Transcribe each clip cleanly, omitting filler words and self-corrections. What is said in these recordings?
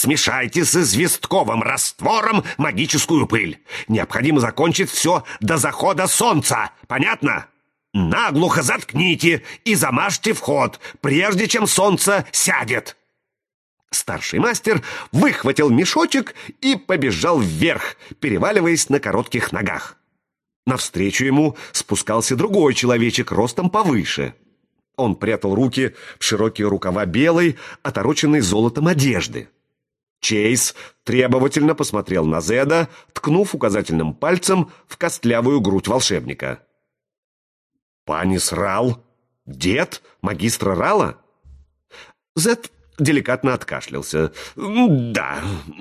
смешайте с известковым раствором магическую пыль. Необходимо закончить все до захода солнца. Понятно? Наглухо заткните и замажьте вход, прежде чем солнце сядет». Старший мастер выхватил мешочек и побежал вверх, переваливаясь на коротких ногах. Навстречу ему спускался другой человечек ростом повыше. Он прятал руки в широкие рукава белой, отороченной золотом одежды. Чейз требовательно посмотрел на Зеда, ткнув указательным пальцем в костлявую грудь волшебника. «Панис Рал? Дед магистра Рала?» Зед деликатно откашлялся. «Да,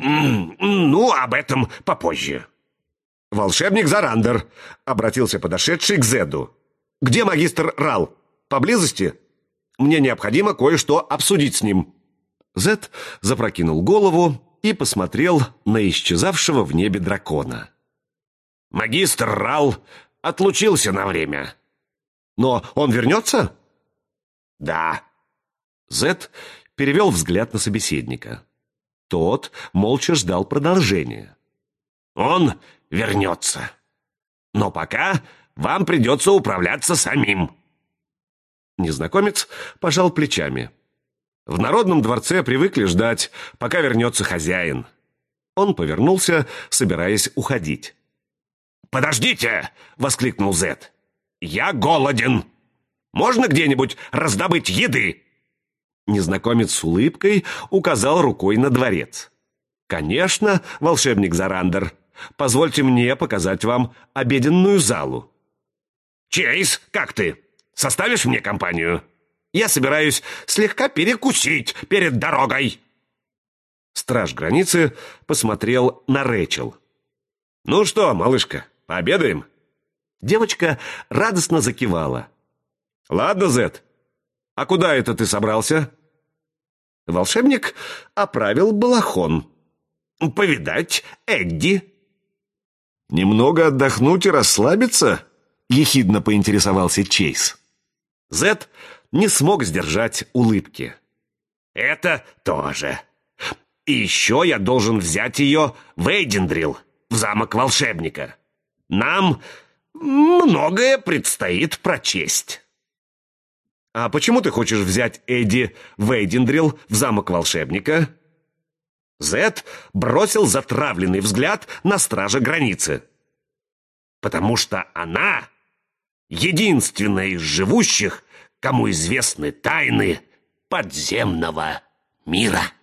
ну, об этом попозже». «Волшебник Зарандер», — обратился подошедший к Зеду. «Где магистр Рал? Поблизости? Мне необходимо кое-что обсудить с ним». Зед запрокинул голову и посмотрел на исчезавшего в небе дракона. «Магистр Рал отлучился на время». «Но он вернется?» «Да». Зед перевел взгляд на собеседника. Тот молча ждал продолжения. «Он вернется. Но пока вам придется управляться самим». Незнакомец пожал плечами. В народном дворце привыкли ждать, пока вернется хозяин. Он повернулся, собираясь уходить. «Подождите!» — воскликнул Зед. «Я голоден! Можно где-нибудь раздобыть еды?» Незнакомец с улыбкой указал рукой на дворец. «Конечно, волшебник Зарандер. Позвольте мне показать вам обеденную залу». «Чейз, как ты? Составишь мне компанию? Я собираюсь слегка перекусить перед дорогой». Страж границы посмотрел на Рэчел. «Ну что, малышка, пообедаем?» Девочка радостно закивала. «Ладно, Зет. А куда это ты собрался?» Волшебник оправил балахон. «Повидать Эдди». «Немного отдохнуть и расслабиться?» — ехидно поинтересовался Чейз. Зет не смог сдержать улыбки. «Это тоже. И еще я должен взять ее в Эйдендрил, в замок волшебника. Нам многое предстоит прочесть». «А почему ты хочешь взять Эдди в Эйдендрил, в замок волшебника?» Зет бросил затравленный взгляд на стража границы. «Потому что она единственная из живущих, кому известны тайны подземного мира».